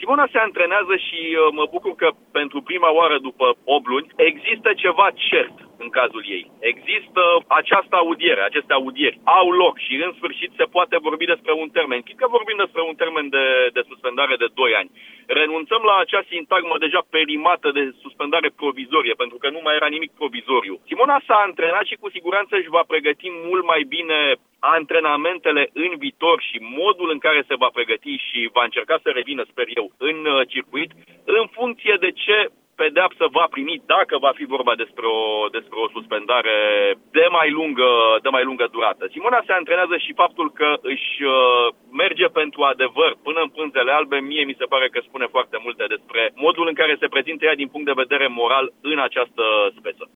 Simona se antrenează și mă bucur că pentru prima oară după 8 luni există ceva cert în cazul ei. Există această audiere, aceste audieri au loc și în sfârșit se poate vorbi despre un termen. Chit că vorbim despre un termen de suspendare de 2 ani. Renunțăm la acea sintagmă deja perimată de suspendare provizorie, pentru că nu mai era nimic provizoriu. Simona s-a antrenat și cu siguranță își va pregăti mult mai bine antrenamentele în viitor și modul în care se va pregăti și va încerca să revină, sper eu, în circuit, în funcție de ce pedeapsă va primi, dacă va fi vorba despre o suspendare de mai lungă durată. Simona se antrenează și faptul că își merge pentru adevăr până în pânzele albe, mie mi se pare că spune foarte multe despre modul în care se prezintă ea din punct de vedere moral în această speță.